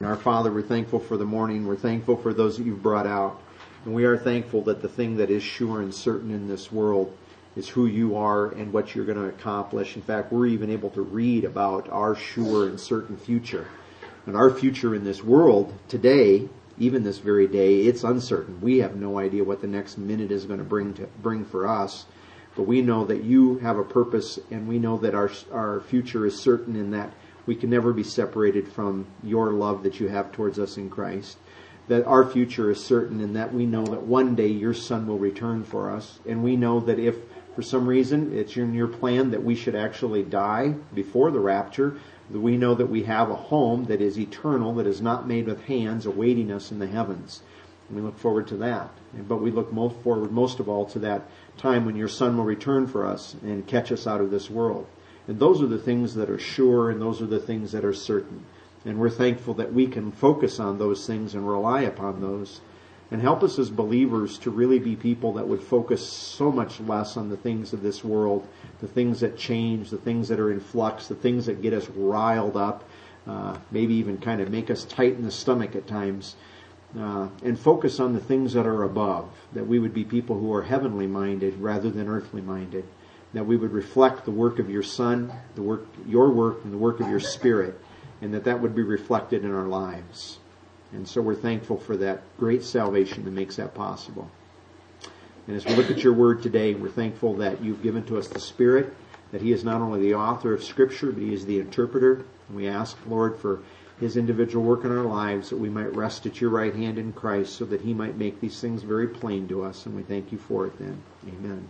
Our Father, we're thankful for the morning. We're thankful for those that you've brought out. And we are thankful that the thing that is sure and certain in this world is who you are and what you're going to accomplish. In fact, we're even able to read about our sure and certain future. And our future in this world today, even this very day, it's uncertain. We have no idea what the next minute is going to bring for us. But we know that you have a purpose, and we know that our future is certain in that we can never be separated from your love that you have towards us in Christ. That our future is certain in that we know that one day your Son will return for us. And we know that if for some reason it's in your plan that we should actually die before the rapture, that we know that we have a home that is eternal, that is not made with hands, awaiting us in the heavens. And we look forward to that. But we look forward most of all to that time when your Son will return for us and catch us out of this world. And those are the things that are sure, and those are the things that are certain. And we're thankful that we can focus on those things and rely upon those. And help us as believers to really be people that would focus so much less on the things of this world, the things that change, the things that are in flux, the things that get us riled up, maybe even kind of make us tight in the stomach at times. And focus on the things that are above, that we would be people who are heavenly minded rather than earthly minded. That we would reflect the work of your Son, your work, and the work of your Spirit, and that would be reflected in our lives. And so we're thankful for that great salvation that makes that possible. And as we look at your word today, we're thankful that you've given to us the Spirit, that He is not only the author of Scripture, but He is the interpreter. And we ask, Lord, for His individual work in our lives, that we might rest at your right hand in Christ, so that He might make these things very plain to us. And we thank you for it then. Amen.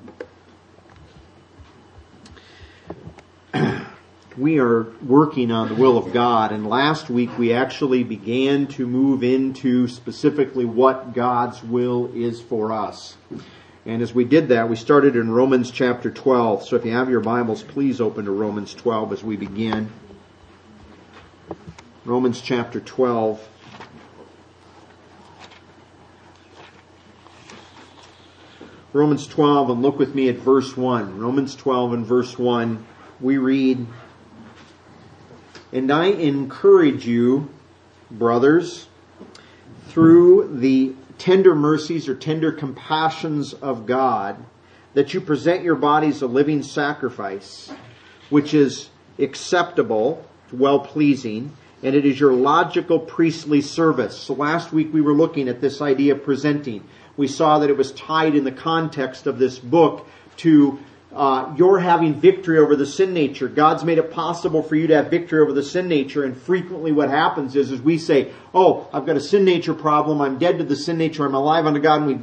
We are working on the will of God, and last week we actually began to move into specifically what God's will is for us. And as we did that, we started in Romans chapter 12. So if you have your Bibles, please open to Romans 12 as we begin. Romans chapter 12. Romans 12, and look with me at verse 1. Romans 12 and verse 1, we read, "And I encourage you, brothers, through the tender mercies or tender compassions of God, that you present your bodies a living sacrifice, which is acceptable, well-pleasing, and it is your logical priestly service." So last week we were looking at this idea of presenting. We saw that it was tied in the context of this book to you're having victory over the sin nature. God's made it possible for you to have victory over the sin nature, and frequently what happens is we say, oh, I've got a sin nature problem, I'm dead to the sin nature, I'm alive unto God, and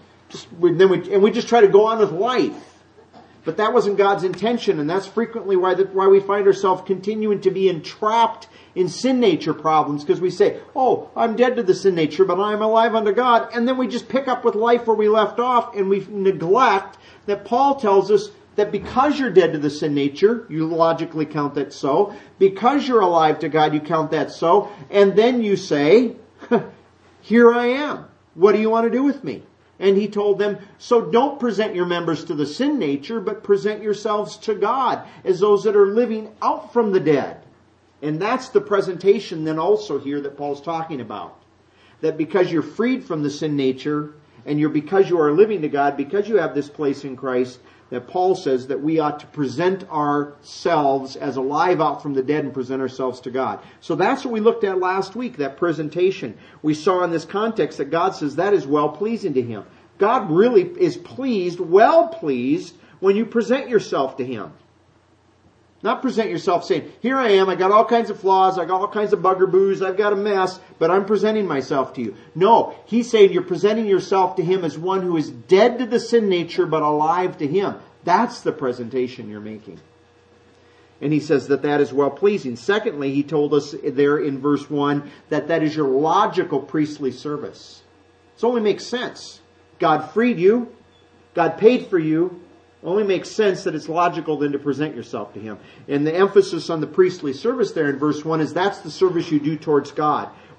we just try to go on with life. But that wasn't God's intention, and that's frequently why we find ourselves continuing to be entrapped in sin nature problems, because we say, oh, I'm dead to the sin nature, but I'm alive unto God, and then we just pick up with life where we left off, and we neglect that Paul tells us that because you're dead to the sin nature, you logically count that so. Because you're alive to God, you count that so. And then you say, here I am. What do you want to do with me? And he told them, so don't present your members to the sin nature, but present yourselves to God as those that are living out from the dead. And that's the presentation then also here that Paul's talking about. That because you're freed from the sin nature, and because you are living to God, because you have this place in Christ, that Paul says that we ought to present ourselves as alive out from the dead and present ourselves to God. So that's what we looked at last week, that presentation. We saw in this context that God says that is well-pleasing to Him. God really is pleased, well-pleased, when you present yourself to Him. Not present yourself saying, here I am, I got all kinds of flaws, I got all kinds of bugger-boos, I've got a mess, but I'm presenting myself to you. No, He's saying you're presenting yourself to Him as one who is dead to the sin nature, but alive to Him. That's the presentation you're making. And He says that is well-pleasing. Secondly, He told us there in verse 1 that is your logical priestly service. It only makes sense. God freed you, God paid for you. Only makes sense that it's logical then to present yourself to Him. And the emphasis on the priestly service there in verse 1 is that's the service you do towards God.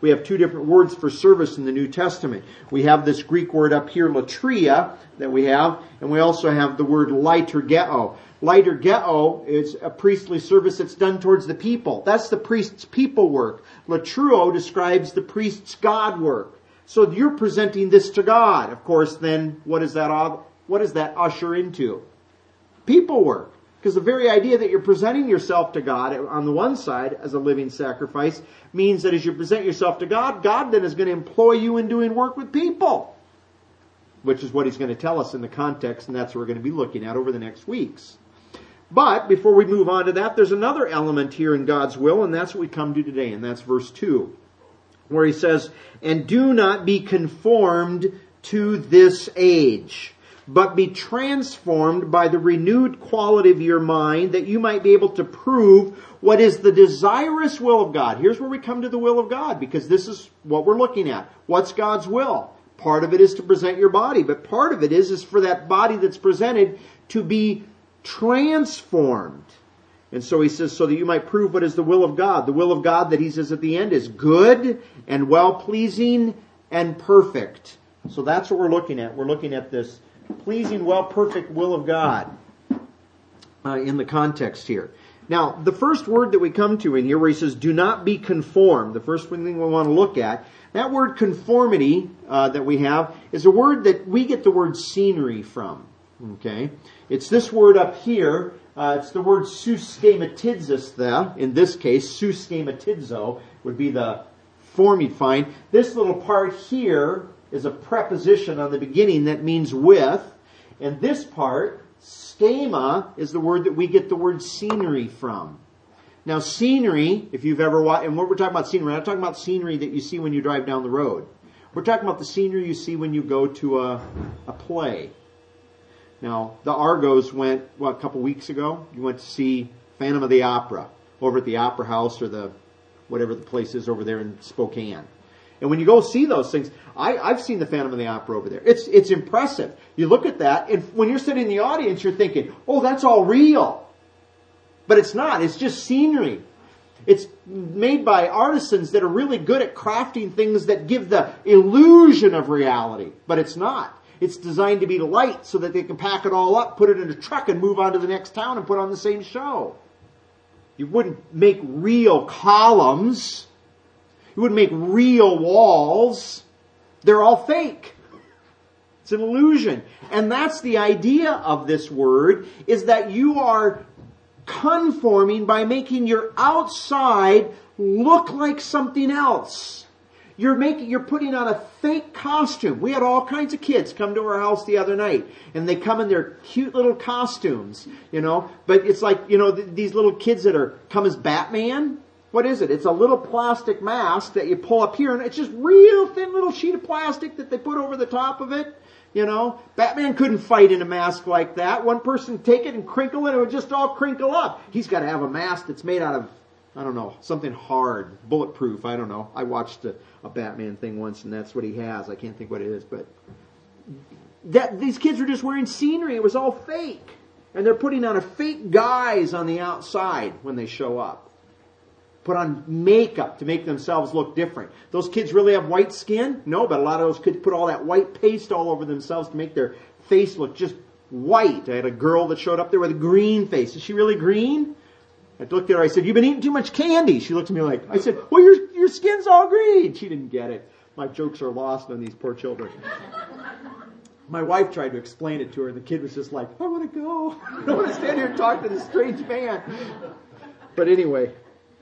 we have two different words for service in the New Testament. We have this Greek word up here, latria, that we have, and we also have the word liturgeo. Liturgeo is a priestly service that's done towards the people. That's the priest's people work. Latruo describes the priest's God work. So you're presenting this to God. Of course, then what does that usher into? People work. Because the very idea that you're presenting yourself to God on the one side as a living sacrifice means that as you present yourself to God, God then is going to employ you in doing work with people. Which is what He's going to tell us in the context, and that's what we're going to be looking at over the next weeks. But before we move on to that, there's another element here in God's will, and that's what we come to today, and that's verse 2. Where He says, "And do not be conformed to this age, but be transformed by the renewed quality of your mind, that you might be able to prove what is the desirous will of God." Here's where we come to the will of God, because this is what we're looking at. What's God's will? Part of it is to present your body, but part of it is for that body that's presented to be transformed. And so he says, so that you might prove what is the will of God. The will of God that he says at the end is good and well-pleasing and perfect. So that's what we're looking at. We're looking at this pleasing, perfect will of God in the context here. Now, the first word that we come to in here where he says, do not be conformed, the first thing we want to look at, that word conformity that we have is a word that we get the word scenery from. Okay? It's this word up here. It's the word suschematizos, in this case, suschematizo would be the form you'd find. This little part here is a preposition on the beginning that means with. And this part, schema, is the word that we get the word scenery from. Now scenery, if you've ever watched, and what we're talking about scenery, we're not talking about scenery that you see when you drive down the road. We're talking about the scenery you see when you go to a play. Now, the Argos went, a couple weeks ago? You went to see Phantom of the Opera over at the Opera House or whatever the place is over there in Spokane. And when you go see those things, I've seen the Phantom of the Opera over there. It's impressive. You look at that, and when you're sitting in the audience, you're thinking, oh, that's all real. But it's not. It's just scenery. It's made by artisans that are really good at crafting things that give the illusion of reality. But it's not. It's designed to be light so that they can pack it all up, put it in a truck, and move on to the next town and put on the same show. You wouldn't make real columns. You wouldn't make real walls. They're all fake. It's an illusion. And that's the idea of this word, is that you are conforming by making your outside look like something else. You're putting on a fake costume. We had all kinds of kids come to our house the other night, and they come in their cute little costumes, but it's like, these little kids that come as Batman. What is it? It's a little plastic mask that you pull up here, and it's just real thin little sheet of plastic that they put over the top of it. Batman couldn't fight in a mask like that. One person would take it and crinkle it, and it would just all crinkle up. He's got to have a mask that's made out of, I don't know, something hard, bulletproof, I don't know. I watched a Batman thing once, and that's what he has. I can't think what it is, but these kids were just wearing scenery. It was all fake. And they're putting on a fake guise on the outside when they show up. Put on makeup to make themselves look different. Those kids really have white skin? No, but a lot of those kids put all that white paste all over themselves to make their face look just white. I had a girl that showed up there with a green face. Is she really green? I looked at her, I said, you've been eating too much candy. She looked at me like, I said, well, your skin's all green. She didn't get it. My jokes are lost on these poor children. My wife tried to explain it to her, and the kid was just like, I want to go. I don't want to stand here and talk to this strange man. But anyway,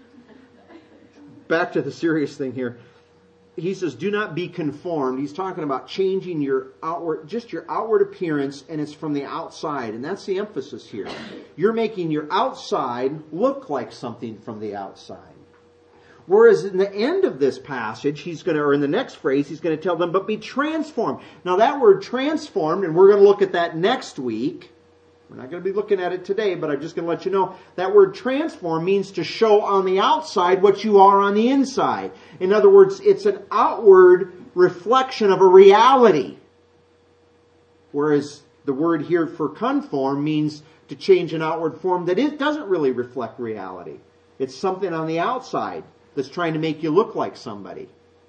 back to the serious thing here. He says, do not be conformed. He's talking about changing your outward appearance, and it's from the outside. And that's the emphasis here. You're making your outside look like something from the outside. Whereas in the end of this passage, or in the next phrase, he's going to tell them, but be transformed. Now that word transformed, and we're going to look at that next week. We're not going to be looking at it today, but I'm just going to let you know that word transform means to show on the outside what you are on the inside. In other words, it's an outward reflection of a reality. Whereas the word here for conform means to change an outward form that it doesn't really reflect reality. It's something on the outside that's trying to make you look like somebody.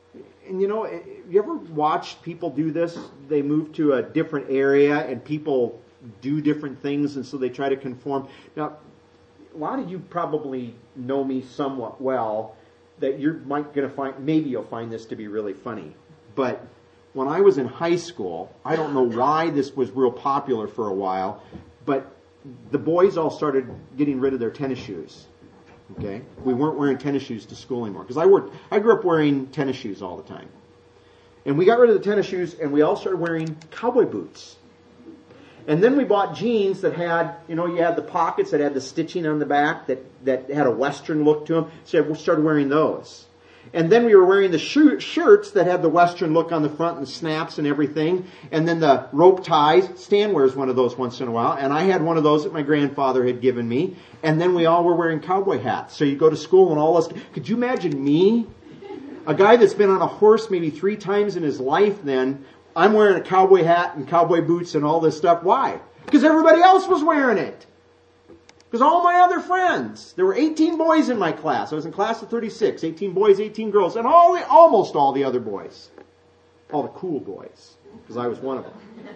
And you ever watched people do this? They move to a different area and people do different things, and so they try to conform. Now, a lot of you probably know me somewhat well, that maybe you'll find this to be really funny. But when I was in high school, I don't know why this was real popular for a while, but the boys all started getting rid of their tennis shoes. Okay? We weren't wearing tennis shoes to school anymore. Because I grew up wearing tennis shoes all the time. And we got rid of the tennis shoes and we all started wearing cowboy boots. And then we bought jeans that had, you had the pockets that had the stitching on the back that had a Western look to them. So we started wearing those. And then we were wearing the shirts that had the Western look on the front and the snaps and everything. And then the rope ties. Stan wears one of those once in a while. And I had one of those that my grandfather had given me. And then we all were wearing cowboy hats. So you go to school and all this. Could you imagine me? A guy that's been on a horse maybe 3 times in his life then. I'm wearing a cowboy hat and cowboy boots and all this stuff. Why? Because everybody else was wearing it. Because all my other friends, there were 18 boys in my class. I was in class of 36. 18 boys, 18 girls. And almost all the other boys. All the cool boys. Because I was one of them.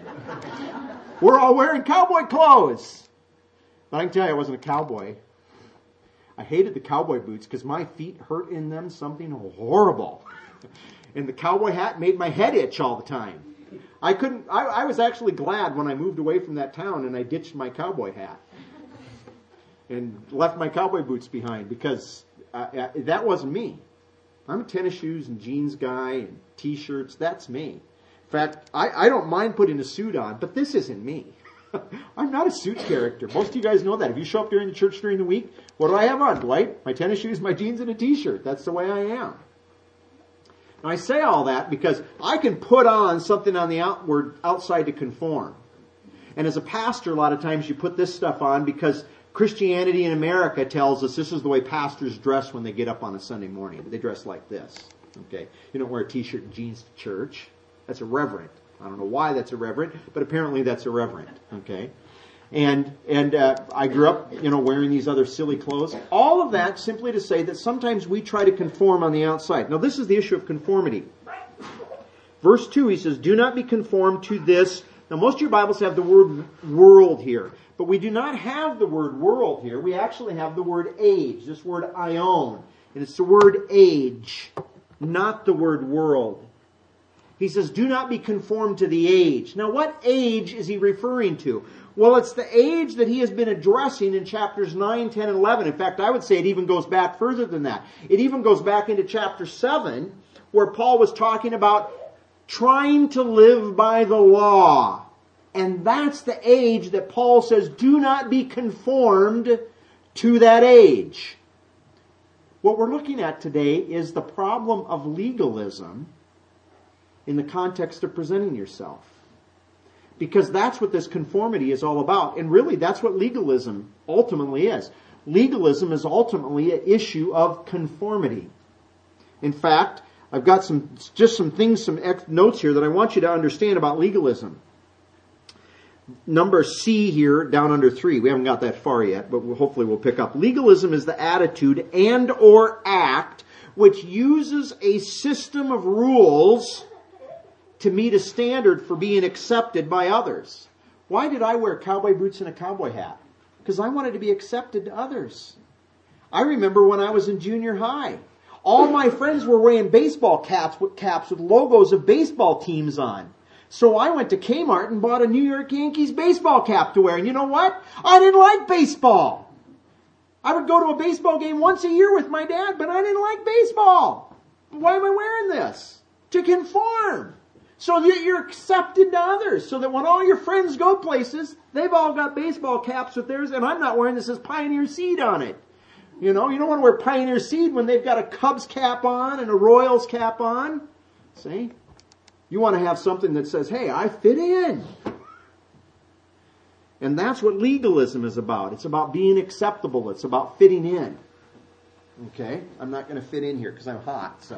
We're all wearing cowboy clothes. But I can tell you I wasn't a cowboy. I hated the cowboy boots because my feet hurt in them something horrible. And the cowboy hat made my head itch all the time. I was actually glad when I moved away from that town and I ditched my cowboy hat. And left my cowboy boots behind because that wasn't me. I'm a tennis shoes and jeans guy and t-shirts. That's me. In fact, I don't mind putting a suit on, but this isn't me. I'm not a suit character. Most of you guys know that. If you show up during the church during the week, what do I have on, Dwight? My tennis shoes, my jeans, and a t-shirt. That's the way I am. Now I say all that because I can put on something on the outside to conform. And as a pastor, a lot of times you put this stuff on because Christianity in America tells us this is the way pastors dress when they get up on a Sunday morning. They dress like this. Okay, you don't wear a t-shirt and jeans to church. That's irreverent. I don't know why that's irreverent, but apparently that's irreverent. Okay, and I grew up, wearing these other silly clothes. All of that simply to say that sometimes we try to conform on the outside. Now this is the issue of conformity. Verse 2, he says, "Do not be conformed to this." Now most of your Bibles have the word world here. But we do not have the word world here. We actually have the word age, this word aion. And it's the word age, not the word world. He says, do not be conformed to the age. Now what age is he referring to? Well, it's the age that he has been addressing in chapters 9, 10, and 11. In fact, I would say it even goes back further than that. It even goes back into chapter 7, where Paul was talking about trying to live by the law. And that's the age that Paul says, do not be conformed to that age. What we're looking at today is the problem of legalism in the context of presenting yourself. Because that's what this conformity is all about. And really, that's what legalism ultimately is. Legalism is ultimately an issue of conformity. In fact, I've got some notes here that I want you to understand about legalism. Number C here, down under 3. We haven't got that far yet, but hopefully we'll pick up. Legalism is the attitude and or act which uses a system of rules to meet a standard for being accepted by others. Why did I wear cowboy boots and a cowboy hat? Because I wanted to be accepted to others. I remember when I was in junior high. All my friends were wearing baseball caps with logos of baseball teams on. So I went to Kmart and bought a New York Yankees baseball cap to wear. And you know what? I didn't like baseball. I would go to a baseball game once a year with my dad, but I didn't like baseball. Why am I wearing this? To conform. So that you're accepted to others. So that when all your friends go places, they've all got baseball caps with theirs, and I'm not wearing this as Pioneer Seed on it. You don't want to wear Pioneer Seed when they've got a Cubs cap on and a Royals cap on. See? You want to have something that says, hey, I fit in. And that's what legalism is about. It's about being acceptable. It's about fitting in. Okay? I'm not going to fit in here because I'm hot. So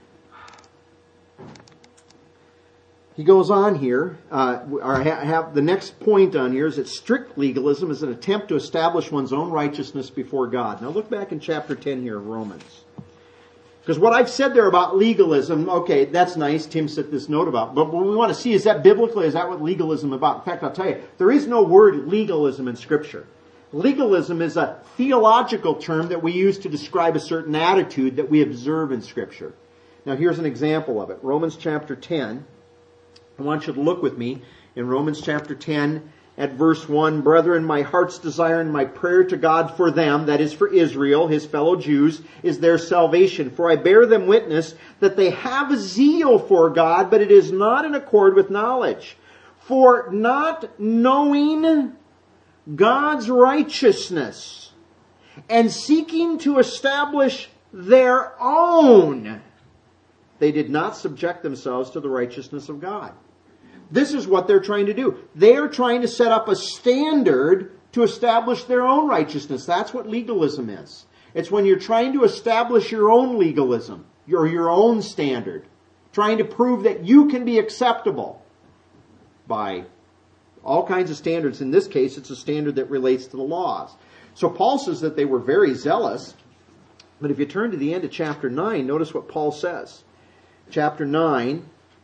he goes on here. The next point on here is that strict legalism is an attempt to establish one's own righteousness before God. Now look back in chapter 10 here of Romans. Because what I've said there about legalism, okay, that's nice. Tim set this note about. But what we want to see, is that biblically? Is that what legalism is about? In fact, I'll tell you, there is no word legalism in Scripture. Legalism is a theological term that we use to describe a certain attitude that we observe in Scripture. Now here's an example of it. Romans chapter 10. I want you to look with me in Romans chapter 10 at verse 1. Brethren, my heart's desire and my prayer to God for them, that is for Israel, his fellow Jews, is their salvation. For I bear them witness that they have a zeal for God, but it is not in accord with knowledge. For not knowing God's righteousness and seeking to establish their own, they did not subject themselves to the righteousness of God. This is what they're trying to do. They are trying to set up a standard to establish their own righteousness. That's what legalism is. It's when you're trying to establish your own legalism, your own standard, trying to prove that you can be acceptable by all kinds of standards. In this case, it's a standard that relates to the laws. So Paul says that they were very zealous. But if you turn to the end of chapter 9, notice what Paul says. Chapter 9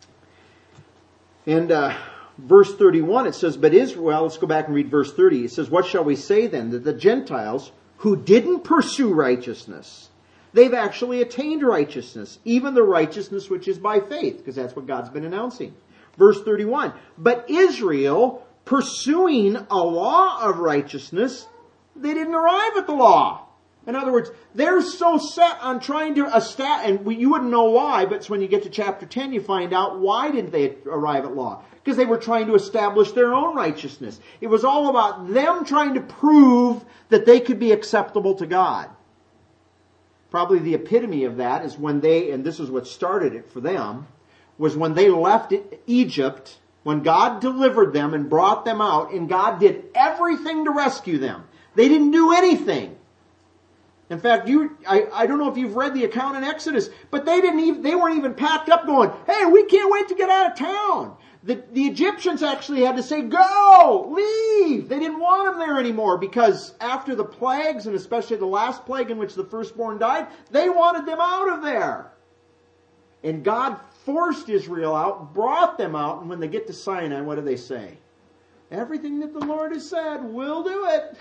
and verse 31, it says, but Israel, let's go back and read verse 30. It says, what shall we say then? That the Gentiles who didn't pursue righteousness, they've actually attained righteousness, even the righteousness which is by faith, because that's what God's been announcing. Verse 31, but Israel, pursuing a law of righteousness, they didn't arrive at the law. In other words, they're so set on trying to establish, and you wouldn't know why, but it's when you get to chapter 10 you find out why didn't they arrive at law. Because they were trying to establish their own righteousness. It was all about them trying to prove that they could be acceptable to God. Probably the epitome of that is when they, and this is what started it for them, was when they left Egypt, when God delivered them and brought them out, and God did everything to rescue them. They didn't do anything. In fact, I don't know if you've read the account in Exodus, but they weren't even packed up going, hey, we can't wait to get out of town. The Egyptians actually had to say, go, leave. They didn't want them there anymore because after the plagues, and especially the last plague in which the firstborn died, they wanted them out of there. And God forced Israel out, brought them out, and when they get to Sinai, what do they say? Everything that the Lord has said, we'll do it.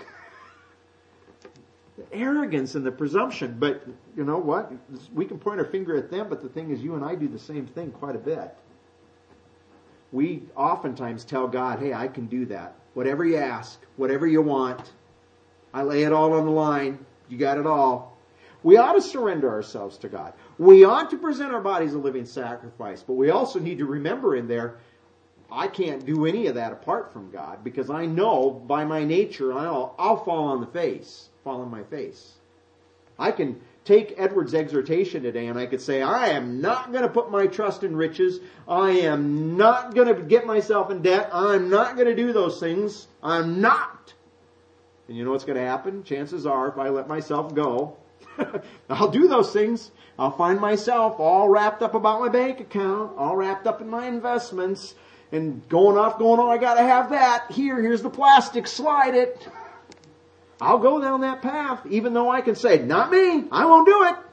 The arrogance and the presumption. But you know what? We can point our finger at them, but the thing is you and I do the same thing quite a bit. We oftentimes tell God, hey, I can do that. Whatever you ask, whatever you want, I lay it all on the line. You got it all. We ought to surrender ourselves to God. We ought to present our bodies a living sacrifice, but we also need to remember in there, I can't do any of that apart from God, because I know by my nature I'll fall on my face. I can take Edward's exhortation today and I could say, I am not going to put my trust in riches. I am not going to get myself in debt. I'm not going to do those things. I'm not. And you know what's going to happen? Chances are, if I let myself go, I'll do those things. I'll find myself all wrapped up about my bank account, all wrapped up in my investments, and going off, I got to have that. Here's the plastic, slide it. I'll go down that path, even though I can say, not me, I won't do it.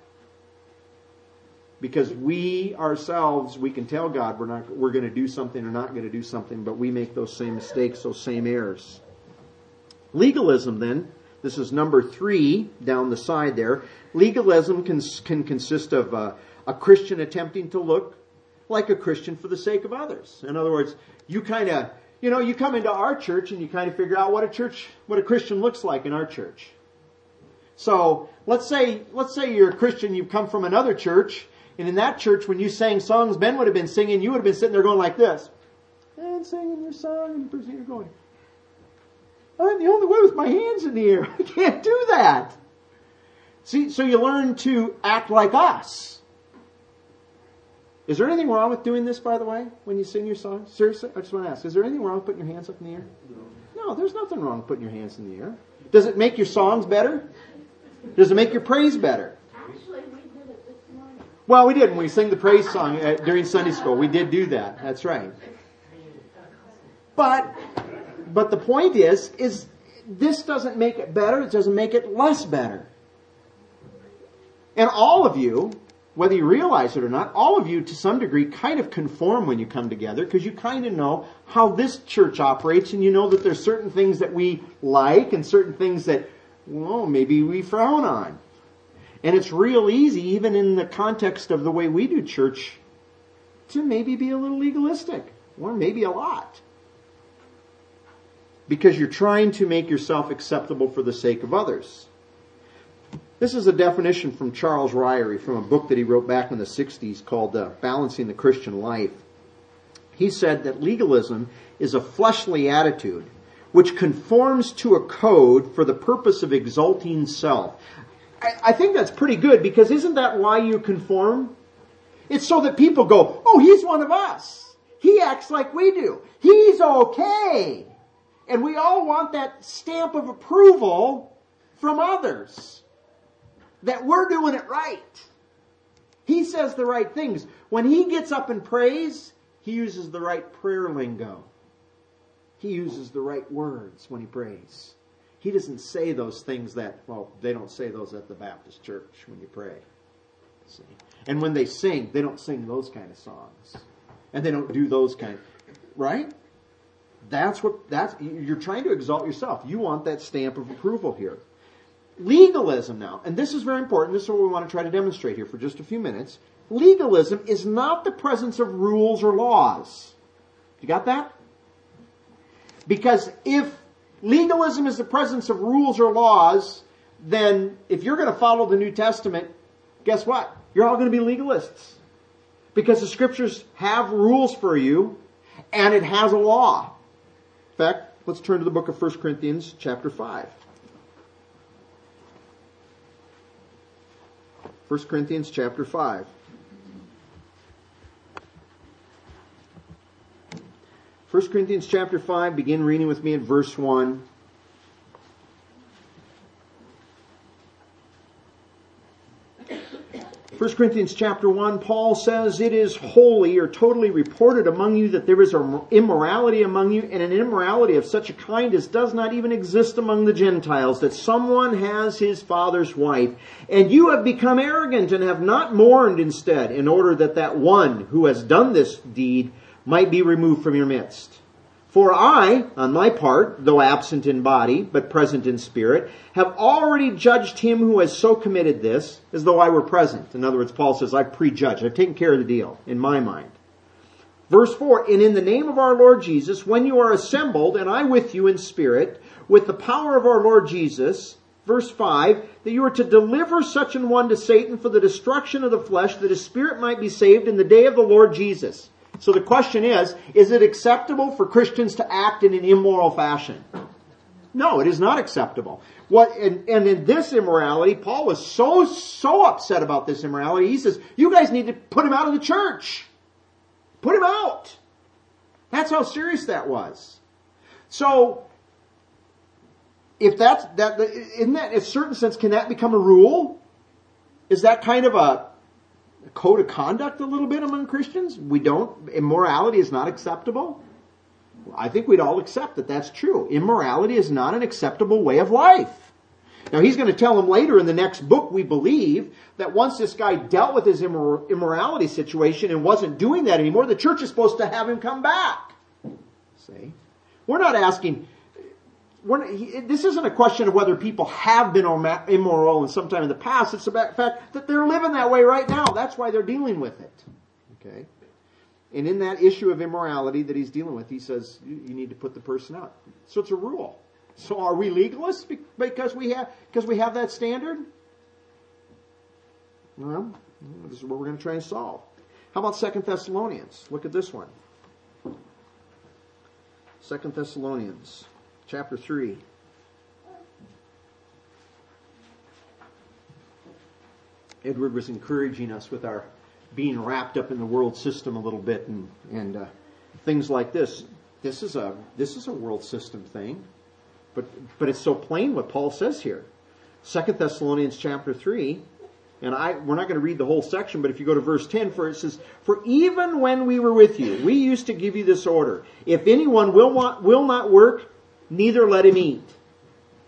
Because we ourselves, we can tell God we're going to do something or not going to do something, but we make those same mistakes, those same errors. Legalism then, this is number 3 down the side there. Legalism can consist of a Christian attempting to look like a Christian for the sake of others. In other words, you come into our church and you kind of figure out what a Christian looks like in our church. So let's say you're a Christian, you've come from another church, and in that church when you sang songs Ben would have been singing, you would have been sitting there going like this. And singing your song, and the person you're going, I'm the only one with my hands in the air. I can't do that. See, so you learn to act like us. Is there anything wrong with doing this, by the way, when you sing your song? Seriously, I just want to ask, is there anything wrong with putting your hands up in the air? No, there's nothing wrong with putting your hands in the air. Does it make your songs better? Does it make your praise better? Actually, we did it this morning. Well, we did when we sang the praise song during Sunday school. We did do that. That's right. But the point is this doesn't make it better. It doesn't make it less better. And all of you, whether you realize it or not, all of you to some degree kind of conform when you come together because you kind of know how this church operates and you know that there's certain things that we like and certain things that, well, maybe we frown on. And it's real easy, even in the context of the way we do church, to maybe be a little legalistic, or maybe a lot. Because you're trying to make yourself acceptable for the sake of others. This is a definition from Charles Ryrie from a book that he wrote back in the 60s called Balancing the Christian Life. He said that legalism is a fleshly attitude which conforms to a code for the purpose of exalting self. I think that's pretty good because isn't that why you conform? It's so that people go, oh, he's one of us. He acts like we do. He's okay. And we all want that stamp of approval from others. That we're doing it right. He says the right things. When he gets up and prays, he uses the right prayer lingo. He uses the right words when he prays. He doesn't say those things that, well, they don't say those at the Baptist church when you pray. See? And when they sing, they don't sing those kind of songs. And they don't do those kind of, right? You're trying to exalt yourself. You want that stamp of approval here. Legalism now, and this is very important, this is what we want to try to demonstrate here for just a few minutes. Legalism is not the presence of rules or laws. You got that? Because if legalism is the presence of rules or laws, then if you're going to follow the New Testament, guess what? You're all going to be legalists. Because the Scriptures have rules for you, and it has a law. In fact, let's turn to the book of 1 Corinthians chapter 5. 1 Corinthians chapter 5. 1 Corinthians chapter 5, begin reading with me at verse 1. 1 Corinthians chapter 1, Paul says, it is wholly or totally reported among you that there is an immorality among you, and an immorality of such a kind as does not even exist among the Gentiles, that someone has his father's wife. And you have become arrogant and have not mourned instead, in order that that one who has done this deed might be removed from your midst. For I, on my part, though absent in body, but present in spirit, have already judged him who has so committed this, as though I were present. In other words, Paul says, I've prejudged. I've taken care of the deal, in my mind. Verse 4, and in the name of our Lord Jesus, when you are assembled, and I with you in spirit, with the power of our Lord Jesus, verse 5, that you are to deliver such an one to Satan for the destruction of the flesh, that his spirit might be saved in the day of the Lord Jesus. So the question is it acceptable for Christians to act in an immoral fashion? No, it is not acceptable. And in this immorality, Paul was so upset about this immorality, he says, you guys need to put him out of the church. Put him out. That's how serious that was. So, if in a certain sense, can that become a rule? Is that kind of a code of conduct a little bit among Christians? Immorality is not acceptable? I think we'd all accept that that's true. Immorality is not an acceptable way of life. Now he's going to tell them later in the next book, we believe, that once this guy dealt with his immorality situation and wasn't doing that anymore, the church is supposed to have him come back. See? We're not asking... this isn't a question of whether people have been immoral in some time in the past. It's about the fact that they're living that way right now. That's why they're dealing with it. Okay? And in that issue of immorality that he's dealing with, he says, you need to put the person out. So it's a rule. So are we legalists because we have that standard? Well, this is what we're going to try and solve. How about 2 Thessalonians? Look at this one. 2 Thessalonians. Chapter 3. Edward was encouraging us with our being wrapped up in the world system a little bit and things like this. This is a world system thing, but it's so plain what Paul says here. 2 Thessalonians chapter 3, and we're not going to read the whole section, but if you go to verse 10, for it says, for even when we were with you, we used to give you this order: if anyone will not work, neither let him eat.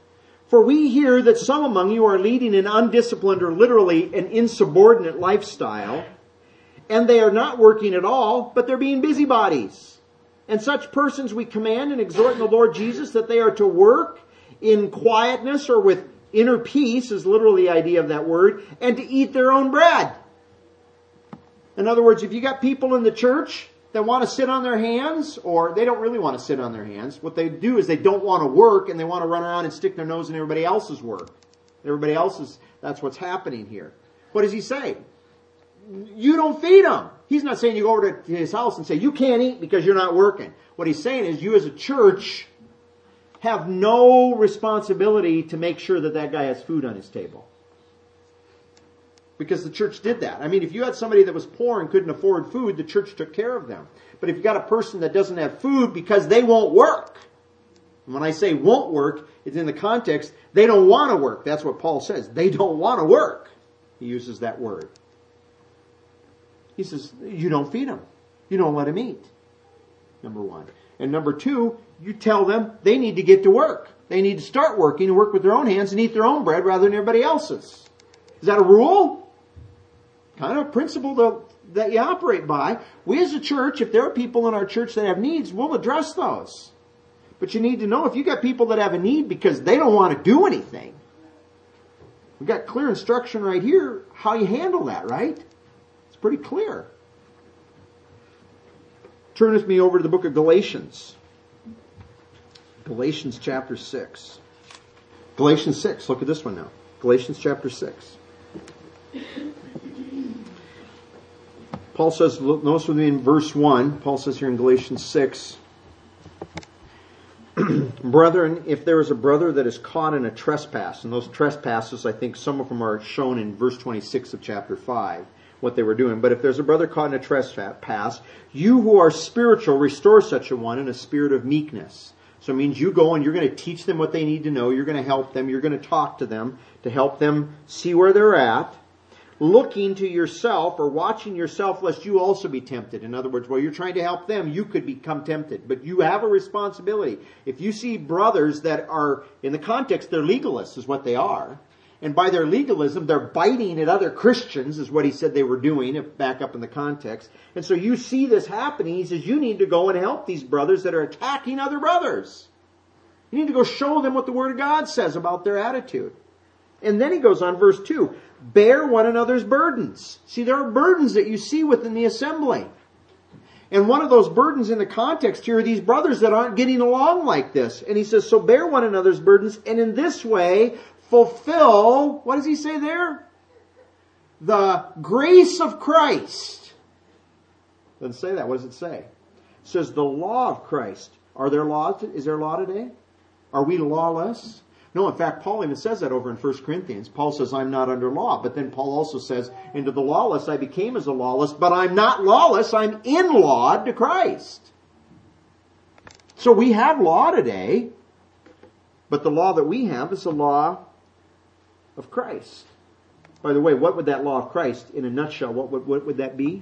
For we hear that some among you are leading an undisciplined or literally an insubordinate lifestyle, and they are not working at all, but they're being busybodies. And such persons we command and exhort in the Lord Jesus that they are to work in quietness or with inner peace, is literally the idea of that word, and to eat their own bread. In other words, if you got people in the church that want to sit on their hands, or they don't really want to sit on their hands, what they do is they don't want to work and they want to run around and stick their nose in everybody else's work. That's what's happening here. What does he say? You don't feed them. He's not saying you go over to his house and say, you can't eat because you're not working. What he's saying is you as a church have no responsibility to make sure that that guy has food on his table. Because the church did that. I mean, if you had somebody that was poor and couldn't afford food, the church took care of them. But if you got a person that doesn't have food because they won't work, and when I say won't work, it's in the context, they don't want to work. That's what Paul says. They don't want to work. He uses that word. He says, you don't feed them. You don't let them eat. Number one. And number two, you tell them they need to get to work. They need to start working and work with their own hands and eat their own bread rather than everybody else's. Is that a rule? Kind of a principle that you operate by. We as a church, if there are people in our church that have needs, we'll address those. But you need to know if you got people that have a need because they don't want to do anything. We've got clear instruction right here how you handle that, right? It's pretty clear. Turn with me over to the book of Galatians. Galatians chapter 6. Galatians 6. Look at this one now. Galatians chapter 6. Paul says, notice with me in verse 1, Paul says here in Galatians 6, Brethren, if there is a brother that is caught in a trespass, and those trespasses, I think some of them are shown in verse 26 of chapter 5, what they were doing. But if there's a brother caught in a trespass, you who are spiritual, restore such a one in a spirit of meekness. So it means you go and you're going to teach them what they need to know. You're going to help them. You're going to talk to them to help them see where they're at. Looking to yourself or watching yourself lest you also be tempted. In other words, while you're trying to help them, you could become tempted. But you have a responsibility. If you see brothers that are, in the context, they're legalists is what they are. And by their legalism, they're biting at other Christians, is what he said they were doing, back up in the context. And so you see this happening. He says you need to go and help these brothers that are attacking other brothers. You need to go show them what the Word of God says about their attitude. And then he goes on, verse 2, bear one another's burdens. See, there are burdens that you see within the assembly. And one of those burdens in the context here are these brothers that aren't getting along like this. And he says, so bear one another's burdens, and in this way fulfill, what does he say there? The grace of Christ. Doesn't say that. What does it say? It says the law of Christ. Are there laws? Is there law today? Are we lawless? No, in fact, Paul even says that over in 1 Corinthians. Paul says, I'm not under law. But then Paul also says, into the lawless I became as a lawless, but I'm not lawless, I'm in law to Christ. So we have law today, but the law that we have is the law of Christ. By the way, what would that law of Christ, in a nutshell, what would that be?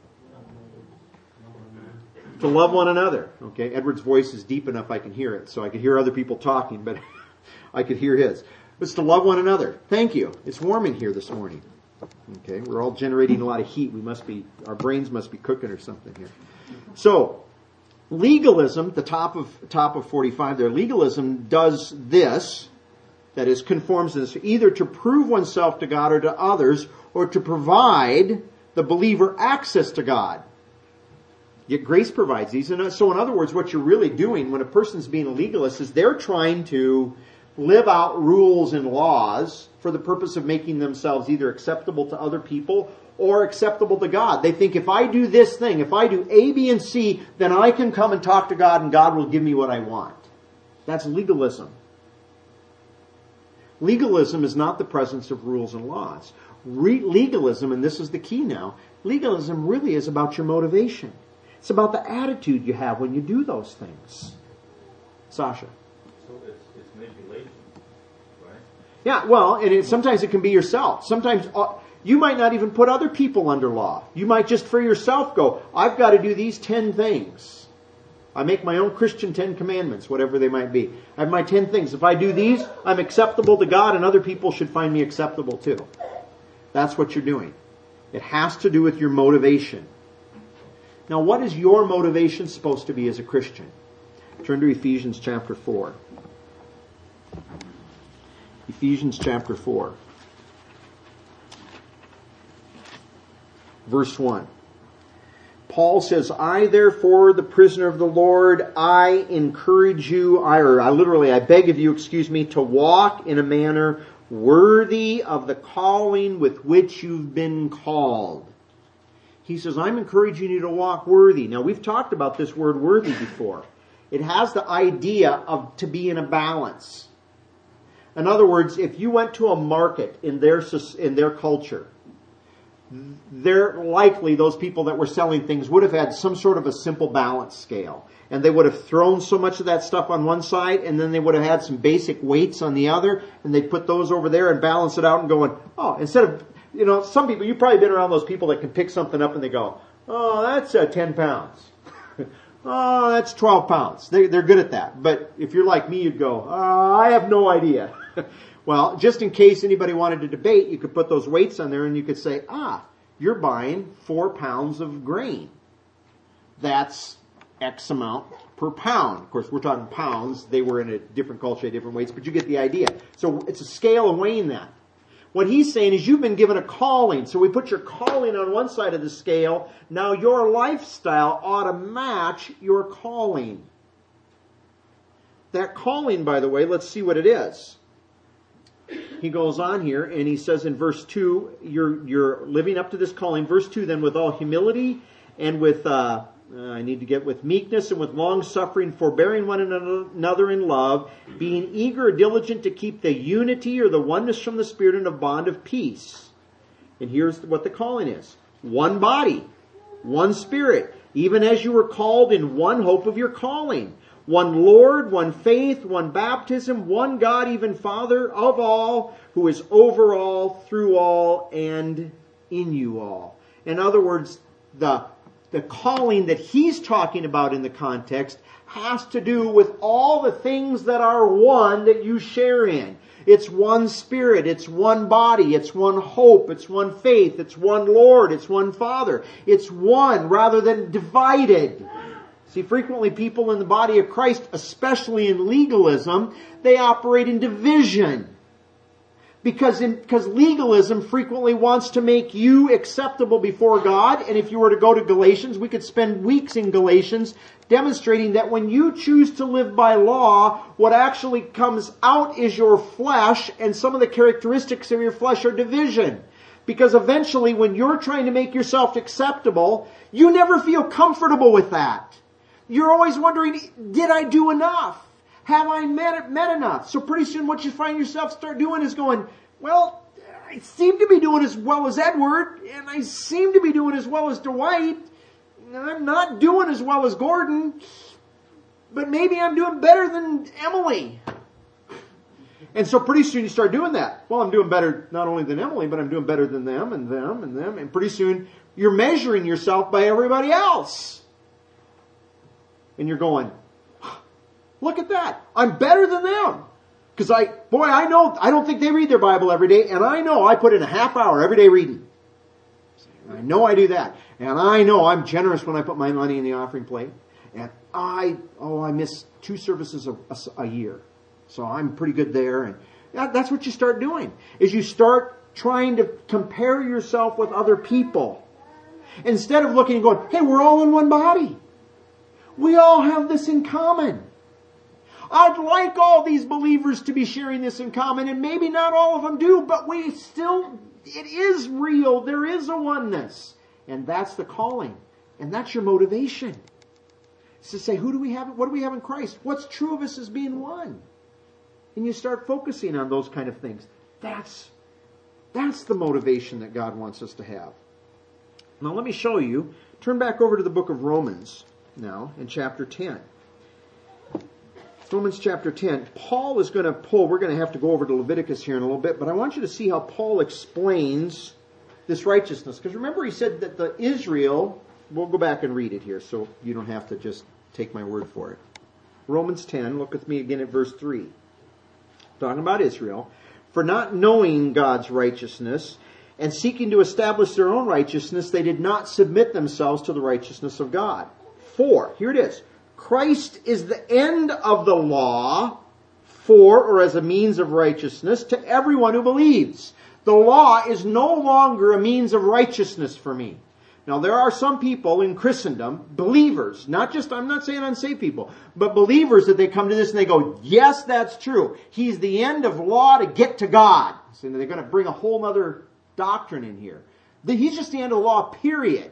To love one another. Okay, Edward's voice is deep enough I can hear it, so I could hear other people talking, but I could hear his. It's to love one another. Thank you. It's warm in here this morning. Okay, we're all generating a lot of heat. Our brains must be cooking or something here. So, legalism, the top of 45 there, legalism does this, that is, conforms to this, either to prove oneself to God or to others, or to provide the believer access to God. Yet grace provides these. And so in other words, what you're really doing when a person's being a legalist is they're trying to live out rules and laws for the purpose of making themselves either acceptable to other people or acceptable to God. They think if I do this thing, if I do A, B, and C, then I can come and talk to God and God will give me what I want. That's legalism. Legalism is not the presence of rules and laws. Legalism, and this is the key now, legalism really is about your motivation. It's about the attitude you have when you do those things. Sasha. So it's manipulation, right? Yeah, well, and sometimes it can be yourself. Sometimes you might not even put other people under law. You might just for yourself go, I've got to do these 10 things. I make my own Christian 10 commandments, whatever they might be. I have my 10 things. If I do these, I'm acceptable to God and other people should find me acceptable too. That's what you're doing. It has to do with your motivation. Now, what is your motivation supposed to be as a Christian? Turn to Ephesians chapter 4. Ephesians chapter 4. Verse 1. Paul says, I therefore, the prisoner of the Lord, I encourage you, I beg of you, to walk in a manner worthy of the calling with which you've been called. He says, I'm encouraging you to walk worthy. Now, we've talked about this word worthy before. It has the idea of to be in a balance. In other words, if you went to a market in their culture, they're likely, those people that were selling things would have had some sort of a simple balance scale. And they would have thrown so much of that stuff on one side, and then they would have had some basic weights on the other, and they'd put those over there and balance it out and going, oh, instead of, some people, you've probably been around those people that can pick something up and they go, oh, that's 10 pounds. Oh, that's 12 pounds. They're good at that. But if you're like me, you'd go, I have no idea. Well, just in case anybody wanted to debate, you could put those weights on there and you could say, you're buying 4 pounds of grain. That's X amount per pound. Of course, we're talking pounds. They were in a different culture, different weights, but you get the idea. So it's a scale of weighing that. What he's saying is you've been given a calling. So we put your calling on one side of the scale. Now your lifestyle ought to match your calling. That calling, by the way, let's see what it is. He goes on here and he says in verse 2, you're living up to this calling. Verse 2, then with all humility and with, with meekness and with long suffering, forbearing one another in love, being eager or diligent to keep the unity or the oneness from the Spirit in a bond of peace. And here's what the calling is. One body, one Spirit, even as you were called in one hope of your calling. One Lord, one faith, one baptism, one God, even Father of all, who is over all, through all, and in you all. In other words, the calling that he's talking about in the context has to do with all the things that are one that you share in. It's one Spirit, it's one body, it's one hope, it's one faith, it's one Lord, it's one Father. It's one rather than divided. See, frequently people in the body of Christ, especially in legalism, they operate in division. Because legalism frequently wants to make you acceptable before God. And if you were to go to Galatians, we could spend weeks in Galatians demonstrating that when you choose to live by law, what actually comes out is your flesh, and some of the characteristics of your flesh are division. Because eventually when you're trying to make yourself acceptable, you never feel comfortable with that. You're always wondering, did I do enough? Have I met enough? So pretty soon what you find yourself start doing is going, well, I seem to be doing as well as Edward, and I seem to be doing as well as Dwight, and I'm not doing as well as Gordon, but maybe I'm doing better than Emily. And so pretty soon you start doing that. Well, I'm doing better not only than Emily, but I'm doing better than them and them and them. And pretty soon you're measuring yourself by everybody else. And you're going, look at that. I'm better than them. Because I don't think they read their Bible every day. And I know I put in a half hour every day reading. I know I do that. And I know I'm generous when I put my money in the offering plate. And I miss 2 services a year. So I'm pretty good there. And that's what you start doing. Is you start trying to compare yourself with other people. Instead of looking and going, hey, we're all in one body. We all have this in common. I'd like all these believers to be sharing this in common, and maybe not all of them do, but it is real. There is a oneness. And that's the calling. And that's your motivation. It's to say, what do we have in Christ? What's true of us as being one? And you start focusing on those kind of things. That's the motivation that God wants us to have. Now let me show you. Turn back over to the book of Romans now in chapter 10. Romans chapter 10. Paul is going to we're going to have to go over to Leviticus here in a little bit, but I want you to see how Paul explains this righteousness. Because remember he said that the Israel, we'll go back and read it here so you don't have to just take my word for it. Romans 10, look with me again at verse 3. Talking about Israel. For not knowing God's righteousness and seeking to establish their own righteousness, they did not submit themselves to the righteousness of God. 4, here it is. Christ is the end of the law for, or as a means of righteousness, to everyone who believes. The law is no longer a means of righteousness for me. Now, there are some people in Christendom, believers, not just, I'm not saying unsaved people, but believers that they come to this and they go, yes, that's true. He's the end of law to get to God. So they're going to bring a whole other doctrine in here. He's just the end of the law, period.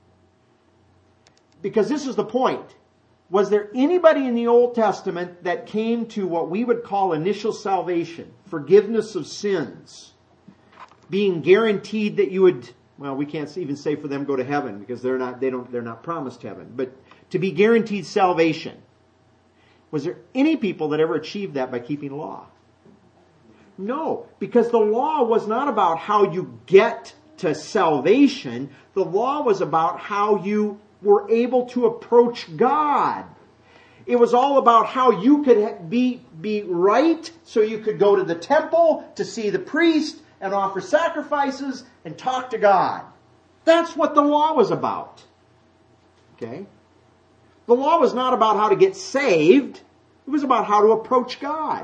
Because this is the point. Was there anybody in the Old Testament that came to what we would call initial salvation, forgiveness of sins, being guaranteed that you would, well, we can't even say for them go to heaven because they're not promised heaven, but to be guaranteed salvation? Was there any people that ever achieved that by keeping law? No, because the law was not about how you get to salvation. The law was about how you were able to approach God. It was all about how you could be right so you could go to the temple to see the priest and offer sacrifices and talk to God. That's what the law was about. Okay? The law was not about how to get saved. It was about how to approach God.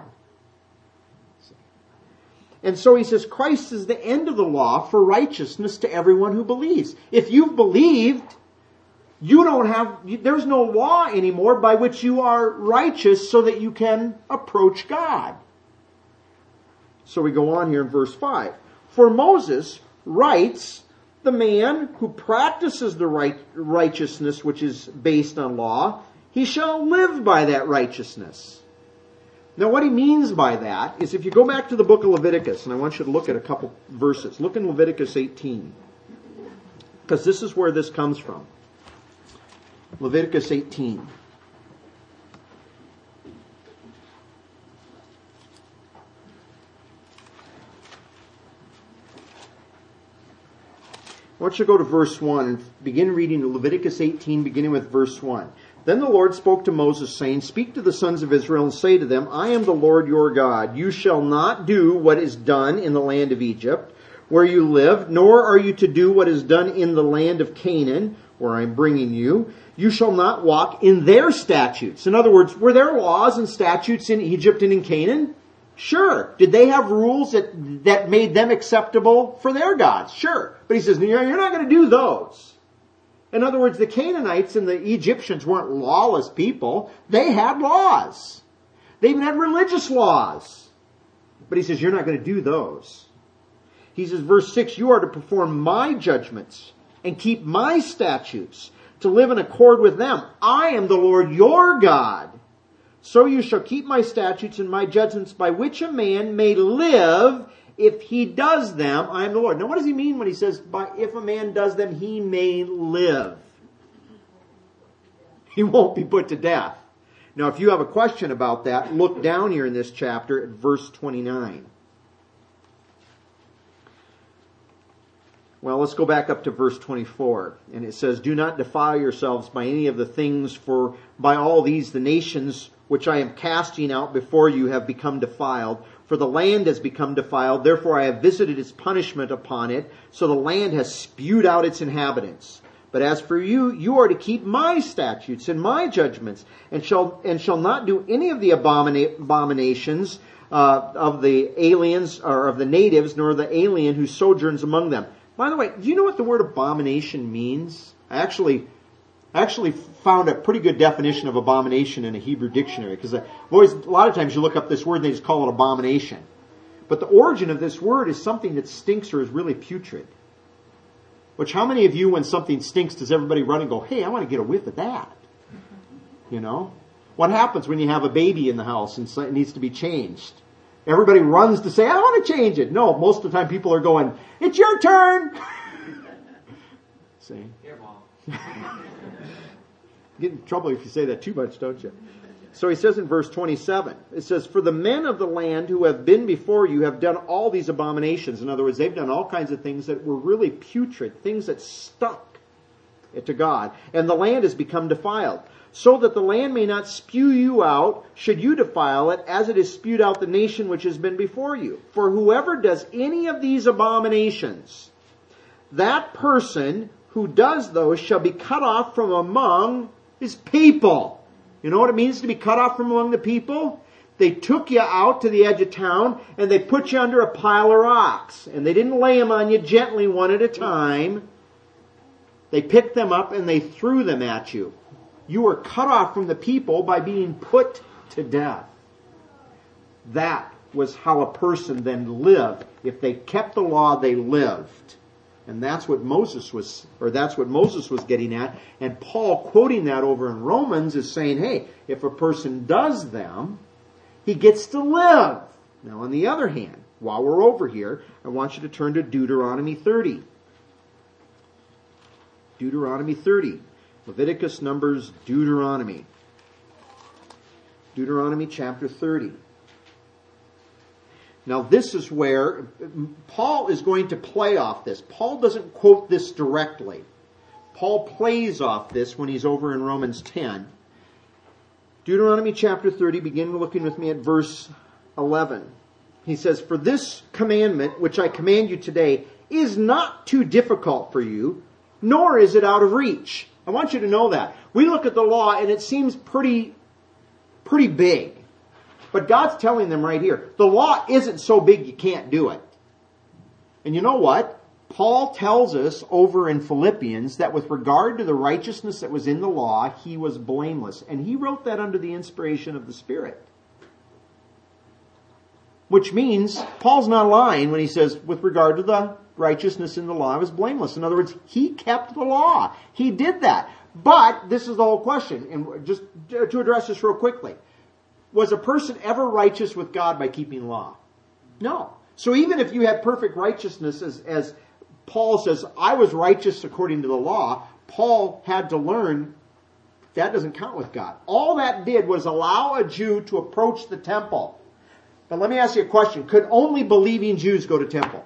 And so he says, Christ is the end of the law for righteousness to everyone who believes. If you've believed, there's no law anymore by which you are righteous so that you can approach God. So we go on here in verse 5. For Moses writes, the man who practices the righteousness which is based on law, he shall live by that righteousness. Now what he means by that is if you go back to the book of Leviticus, and I want you to look at a couple verses. Look in Leviticus 18. Because this is where this comes from. Leviticus 18. I want you to go to verse 1 and begin reading Leviticus 18, beginning with verse 1. Then the Lord spoke to Moses, saying, Speak to the sons of Israel and say to them, I am the Lord your God. You shall not do what is done in the land of Egypt, where you live, nor are you to do what is done in the land of Canaan, where I am bringing you. You shall not walk in their statutes. In other words, were there laws and statutes in Egypt and in Canaan? Sure. Did they have rules that made them acceptable for their gods? Sure. But he says, you're not going to do those. In other words, the Canaanites and the Egyptians weren't lawless people. They had laws. They even had religious laws. But he says, you're not going to do those. He says, verse 6, you are to perform my judgments and keep my statutes, to live in accord with them. I am the Lord your God. So you shall keep my statutes and my judgments by which a man may live if he does them. I am the Lord. Now what does he mean when he says, if a man does them, he may live? He won't be put to death. Now if you have a question about that, look down here in this chapter at verse 29. Well, let's go back up to verse 24. And it says, Do not defile yourselves by any of the things, for by all these the nations which I am casting out before you have become defiled. For the land has become defiled, therefore I have visited its punishment upon it, so the land has spewed out its inhabitants. But as for you, you are to keep my statutes and my judgments, and shall not do any of the abominations of the aliens, or of the natives, nor the alien who sojourns among them. By the way, do you know what the word abomination means? I actually found a pretty good definition of abomination in a Hebrew dictionary, because a lot of times you look up this word and they just call it abomination. But the origin of this word is something that stinks or is really putrid. Which, how many of you, when something stinks, does everybody run and go, hey, I want to get a whiff of that? You know? What happens when you have a baby in the house and it needs to be changed? Everybody runs to say, I want to change it. No, most of the time people are going, it's your turn! See? Here, Mom. Get in trouble if you say that too much, don't you? So he says in verse 27, it says, For the men of the land who have been before you have done all these abominations. In other words, they've done all kinds of things that were really putrid, things that stuck. to God, and the land has become defiled. So that the land may not spew you out, should you defile it, as it has spewed out the nation which has been before you. For whoever does any of these abominations, that person who does those shall be cut off from among his people. You know what it means to be cut off from among the people? They took you out to the edge of town and they put you under a pile of rocks. And they didn't lay them on you gently one at a time. They picked them up and they threw them at you. You were cut off from the people by being put to death. That was how a person then lived. If they kept the law, they lived. And that's what Moses was getting at. And Paul, quoting that over in Romans, is saying, hey, if a person does them, he gets to live. Now, on the other hand, while we're over here, I want you to turn to Deuteronomy 30. Deuteronomy 30. Leviticus, Numbers, Deuteronomy. Deuteronomy chapter 30. Now this is where Paul is going to play off this. Paul doesn't quote this directly. Paul plays off this when he's over in Romans 10. Deuteronomy chapter 30, begin looking with me at verse 11. He says, "For this commandment which I command you today is not too difficult for you, nor is it out of reach." I want you to know that. We look at the law and it seems pretty big. But God's telling them right here, the law isn't so big you can't do it. And you know what? Paul tells us over in Philippians that with regard to the righteousness that was in the law, he was blameless. And he wrote that under the inspiration of the Spirit. Which means Paul's not lying when he says, with regard to the righteousness in the law, I was blameless. In other words, he kept the law. He did that. But this is the whole question. And just to address this real quickly. Was a person ever righteous with God by keeping law? No. So even if you had perfect righteousness, as Paul says, I was righteous according to the law, Paul had to learn that doesn't count with God. All that did was allow a Jew to approach the temple. But let me ask you a question. Could only believing Jews go to temple?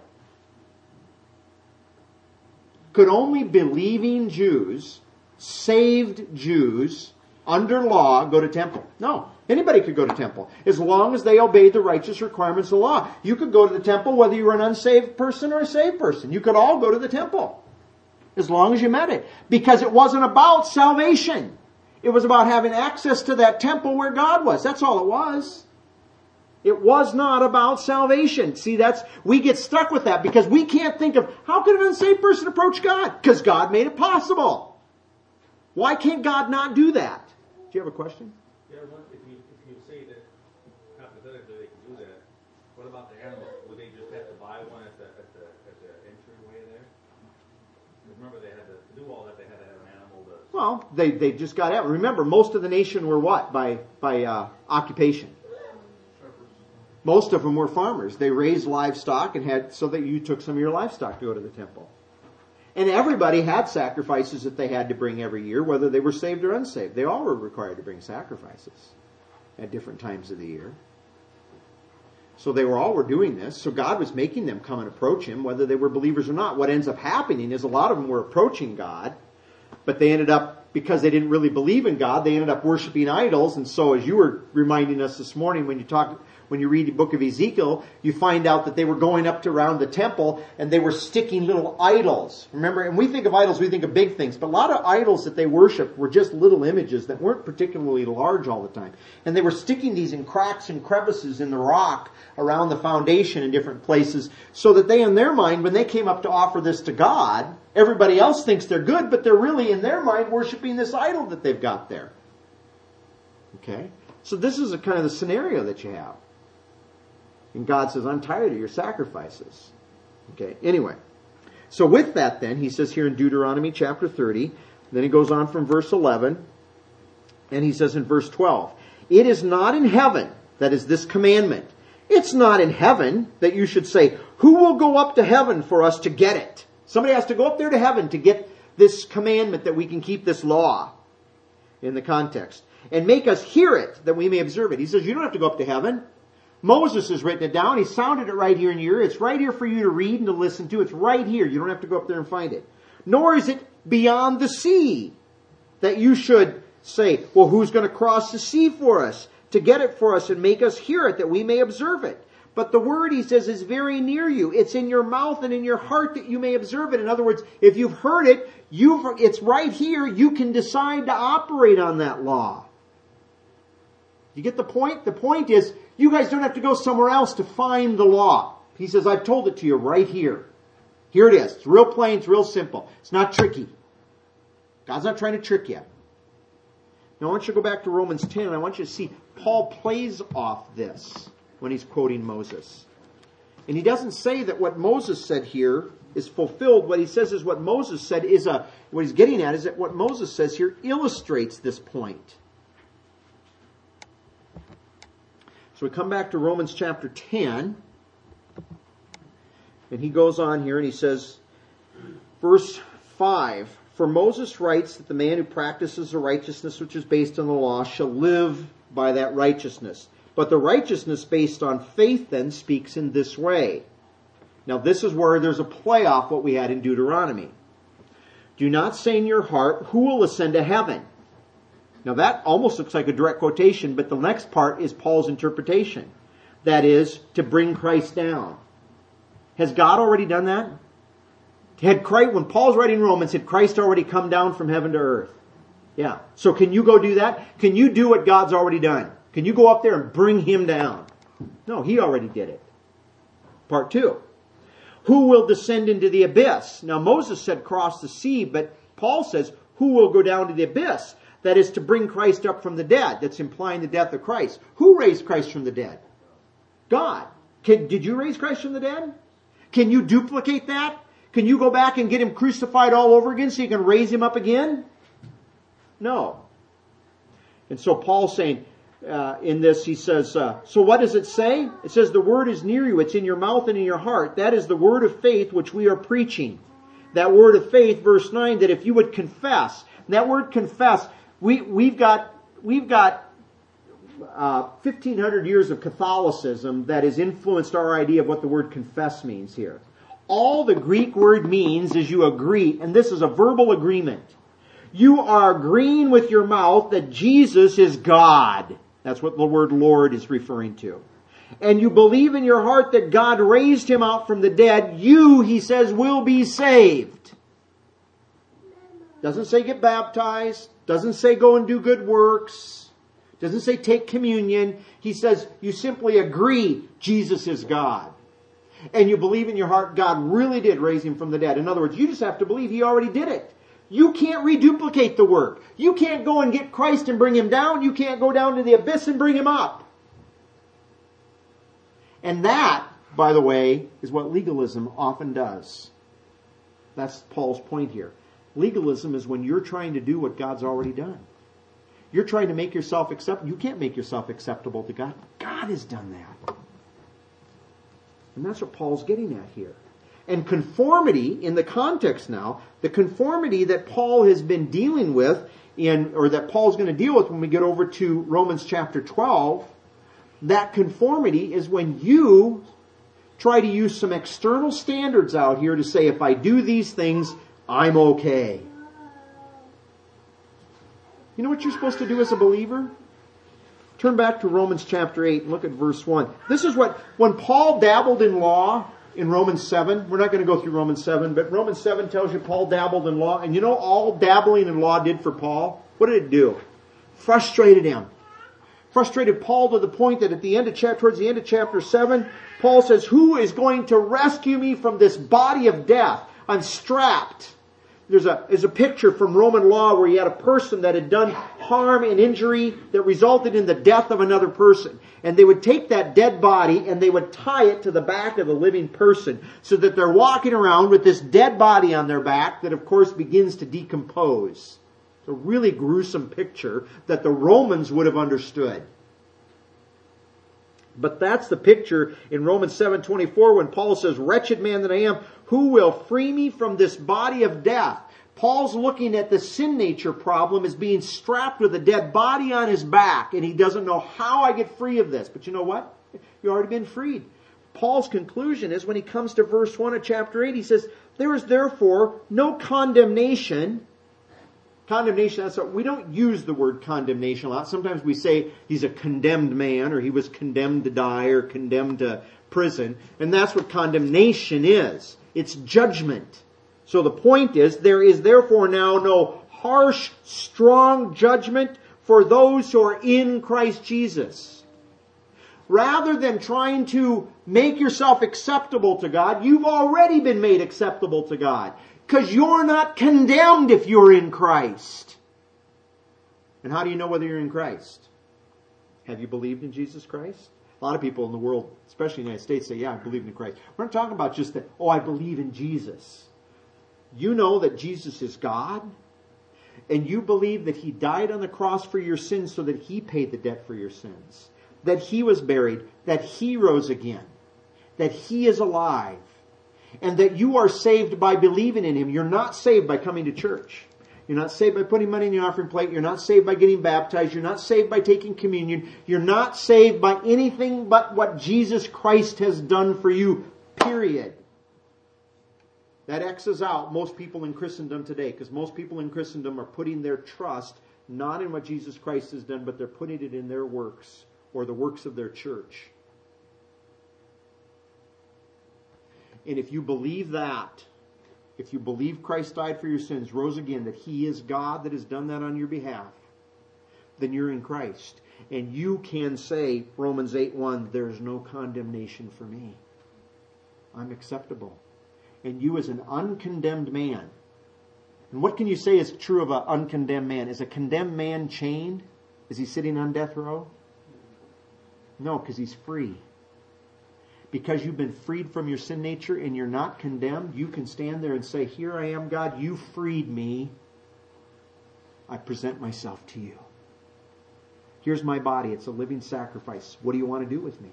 Could only believing Jews, saved Jews, under law, go to temple? No. Anybody could go to temple. As long as they obeyed the righteous requirements of the law. You could go to the temple whether you were an unsaved person or a saved person. You could all go to the temple. As long as you met it. Because it wasn't about salvation. It was about having access to that temple where God was. That's all it was. It was not about salvation. See, we get stuck with that because we can't think of how could an unsaved person approach God? Because God made it possible. Why can't God not do that? Do you have a question? Yeah, if you say that hypothetically they can do that, what about the animals? Would they just have to buy one at the entryway there? Remember, they had to do all that. They had to have an animal to. Well, they just got out. Remember, most of the nation were what by occupation. Most of them were farmers. They raised livestock and had so that you took some of your livestock to go to the temple. And everybody had sacrifices that they had to bring every year, whether they were saved or unsaved. They all were required to bring sacrifices at different times of the year. So they all were doing this. So God was making them come and approach Him, whether they were believers or not. What ends up happening is a lot of them were approaching God, but they ended up, because they didn't really believe in God, they ended up worshiping idols. And so as you were reminding us this morning when you read the book of Ezekiel, you find out that they were going up to around the temple and they were sticking little idols. Remember, and we think of idols, we think of big things, but a lot of idols that they worshiped were just little images that weren't particularly large all the time. And they were sticking these in cracks and crevices in the rock around the foundation in different places so that they, in their mind, when they came up to offer this to God, everybody else thinks they're good, but they're really, in their mind, worshiping this idol that they've got there. Okay? So this is a kind of the scenario that you have. And God says, I'm tired of your sacrifices. Okay, anyway. So with that then, he says here in Deuteronomy chapter 30, then he goes on from verse 11, and he says in verse 12, it is not in heaven, that is this commandment. It's not in heaven that you should say, who will go up to heaven for us to get it? Somebody has to go up there to heaven to get this commandment that we can keep this law in the context. And make us hear it that we may observe it. He says, you don't have to go up to heaven. Moses has written it down. He sounded it right here in your ear. It's right here for you to read and to listen to. It's right here. You don't have to go up there and find it. Nor is it beyond the sea. That you should say, well, who's going to cross the sea for us, to get it for us and make us hear it, that we may observe it? But the word, he says, is very near you. It's in your mouth and in your heart that you may observe it. In other words, if you've heard it, it's right here. You can decide to operate on that law. You get the point? The point is, you guys don't have to go somewhere else to find the law. He says, I've told it to you right here. Here it is. It's real plain. It's real simple. It's not tricky. God's not trying to trick you. Now I want you to go back to Romans 10, and I want you to see Paul plays off this when he's quoting Moses. And he doesn't say that what Moses said here is fulfilled. What he says is what Moses said what he's getting at is that what Moses says here illustrates this point. So we come back to Romans chapter 10, and he goes on here and he says, verse 5, for Moses writes that the man who practices the righteousness which is based on the law shall live by that righteousness. But the righteousness based on faith then speaks in this way. Now this is where there's a play off what we had in Deuteronomy. Do not say in your heart, who will ascend to heaven? Now that almost looks like a direct quotation, but the next part is Paul's interpretation. That is, to bring Christ down. Has God already done that? When Paul's writing Romans, had Christ already come down from heaven to earth? Yeah. So can you go do that? Can you do what God's already done? Can you go up there and bring him down? No, he already did it. Part 2. Who will descend into the abyss? Now Moses said cross the sea, but Paul says, who will go down to the abyss? That is to bring Christ up from the dead. That's implying the death of Christ. Who raised Christ from the dead? God. Did you raise Christ from the dead? Can you duplicate that? Can you go back and get him crucified all over again so you can raise him up again? No. And so Paul's saying, in this, he says, so what does it say? It says the word is near you. It's in your mouth and in your heart. That is the word of faith which we are preaching. That word of faith, verse 9, that if you would confess. That word confess, we've got 1,500 years of Catholicism that has influenced our idea of what the word confess means here. All the Greek word means is you agree, and this is a verbal agreement. You are agreeing with your mouth that Jesus is God. That's what the word Lord is referring to. And you believe in your heart that God raised him out from the dead. You, he says, will be saved. Doesn't say get baptized. Doesn't say go and do good works. Doesn't say take communion. He says you simply agree Jesus is God. And you believe in your heart God really did raise him from the dead. In other words, you just have to believe he already did it. You can't reduplicate the work. You can't go and get Christ and bring him down. You can't go down to the abyss and bring him up. And that, by the way, is what legalism often does. That's Paul's point here. Legalism is when you're trying to do what God's already done. You're trying to make yourself acceptable. You can't make yourself acceptable to God. God has done that. And that's what Paul's getting at here. And conformity, in the context now, the conformity that Paul has been dealing with, or that Paul's going to deal with when we get over to Romans chapter 12, that conformity is when you try to use some external standards out here to say, if I do these things, I'm okay. You know what you're supposed to do as a believer? Turn back to Romans chapter 8 and look at verse 1. This is when Paul dabbled in law in Romans 7, we're not going to go through Romans 7, but Romans 7 tells you Paul dabbled in law. And you know all dabbling in law did for Paul? What did it do? Frustrated him. Frustrated Paul to the point that towards the end of chapter 7, Paul says, who is going to rescue me from this body of death? I'm strapped. There's a picture from Roman law where you had a person that had done harm and injury that resulted in the death of another person. And they would take that dead body and they would tie it to the back of the living person so that they're walking around with this dead body on their back that of course begins to decompose. It's a really gruesome picture that the Romans would have understood. But that's the picture in Romans 7:24 when Paul says, wretched man that I am, who will free me from this body of death? Paul's looking at the sin nature problem as being strapped with a dead body on his back, and he doesn't know how I get free of this. But you know what? You've already been freed. Paul's conclusion is when he comes to verse 1 of chapter 8, he says, There is therefore no condemnation. Condemnation, that's what, we don't use the word condemnation a lot. Sometimes we say he's a condemned man, or he was condemned to die, or condemned to prison. And that's what condemnation is. It's judgment. So the point is, there is therefore now no harsh, strong judgment for those who are in Christ Jesus. Rather than trying to make yourself acceptable to God, you've already been made acceptable to God. Because you're not condemned if you're in Christ. And how do you know whether you're in Christ? Have you believed in Jesus Christ? A lot of people in the world, especially in the United States, say, yeah, I believe in Christ. We're not talking about just that, I believe in Jesus. You know that Jesus is God, and you believe that He died on the cross for your sins so that He paid the debt for your sins, that He was buried, that He rose again, that He is alive, and that you are saved by believing in Him. You're not saved by coming to church. You're not saved by putting money in the offering plate. You're not saved by getting baptized. You're not saved by taking communion. You're not saved by anything but what Jesus Christ has done for you, period. That X's out most people in Christendom today, because most people in Christendom are putting their trust not in what Jesus Christ has done, but they're putting it in their works or the works of their church. And if you believe that, if you believe Christ died for your sins, rose again, that He is God that has done that on your behalf, then you're in Christ. And you can say, Romans 8:1, there's no condemnation for me. I'm acceptable. And you as an uncondemned man. And what can you say is true of an uncondemned man? Is a condemned man chained? Is he sitting on death row? No, because he's free. Because you've been freed from your sin nature and you're not condemned, you can stand there and say, here I am, God, you freed me. I present myself to you. Here's my body. It's a living sacrifice. What do you want to do with me?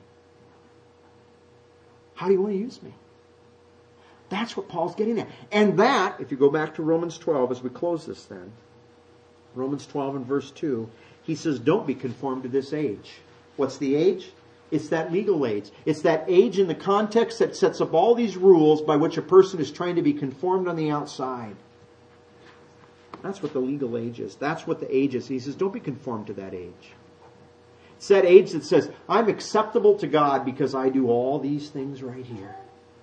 How do you want to use me? That's what Paul's getting at. And that, if you go back to Romans 12, as we close this then, Romans 12 and verse 2, he says, don't be conformed to this age. What's the age? It's that legal age. It's that age in the context that sets up all these rules by which a person is trying to be conformed on the outside. That's what the legal age is. That's what the age is. He says, don't be conformed to that age. It's that age that says, I'm acceptable to God because I do all these things right here.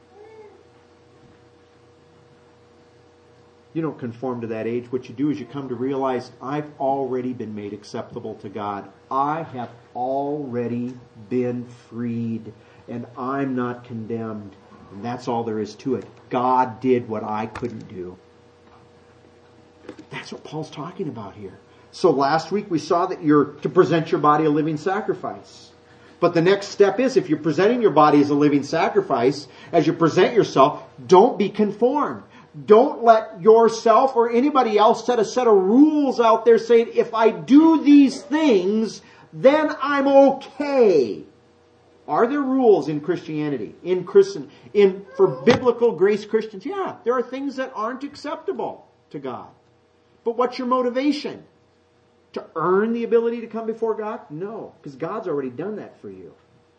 You don't conform to that age. What you do is you come to realize, I've already been made acceptable to God. I have already been freed, and I'm not condemned. And that's all there is to it. God did what I couldn't do. That's what Paul's talking about here. So last week we saw that you're to present your body a living sacrifice. But the next step is, if you're presenting your body as a living sacrifice, as you present yourself, don't be conformed. Don't let yourself or anybody else set a set of rules out there saying, if I do these things, then I'm okay. Are there rules in Christianity? For biblical grace Christians? Yeah, there are things that aren't acceptable to God. But what's your motivation? To earn the ability to come before God? No, because God's already done that for you.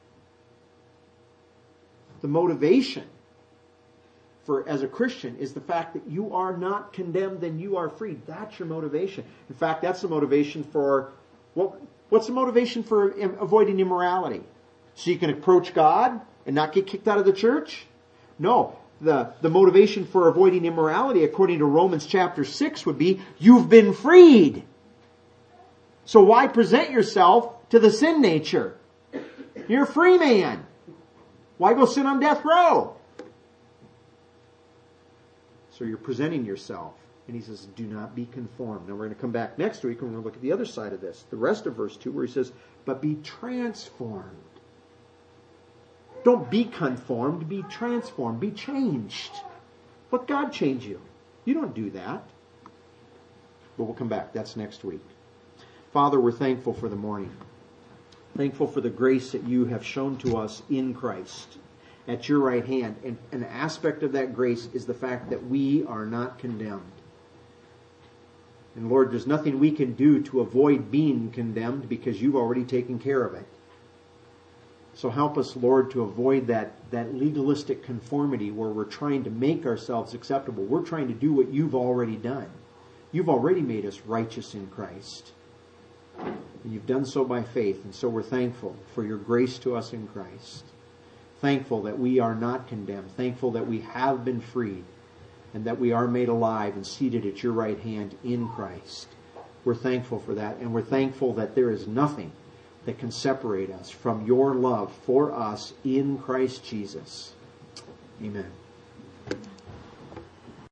The motivation as a Christian is the fact that you are not condemned and you are free. That's your motivation. In fact, that's the motivation for, what's the motivation for avoiding immorality? So you can approach God and not get kicked out of the church? No. The motivation for avoiding immorality, according to Romans chapter 6, would be, you've been freed. So why present yourself to the sin nature? You're a free man. Why go sit on death row? So you're presenting yourself. And he says, do not be conformed. Now we're going to come back next week and we're going to look at the other side of this. The rest of verse 2 where he says, but be transformed. Don't be conformed, be transformed, be changed. Let God change you. You don't do that. But we'll come back. That's next week. Father, we're thankful for the morning. Thankful for the grace that you have shown to us in Christ at your right hand. And an aspect of that grace is the fact that we are not condemned. And Lord, there's nothing we can do to avoid being condemned because you've already taken care of it. So help us, Lord, to avoid that legalistic conformity where we're trying to make ourselves acceptable. We're trying to do what you've already done. You've already made us righteous in Christ. And you've done so by faith. And so we're thankful for your grace to us in Christ. Thankful that we are not condemned. Thankful that we have been freed. And that we are made alive and seated at your right hand in Christ. We're thankful for that. And we're thankful that there is nothing that can separate us from your love for us in Christ Jesus. Amen.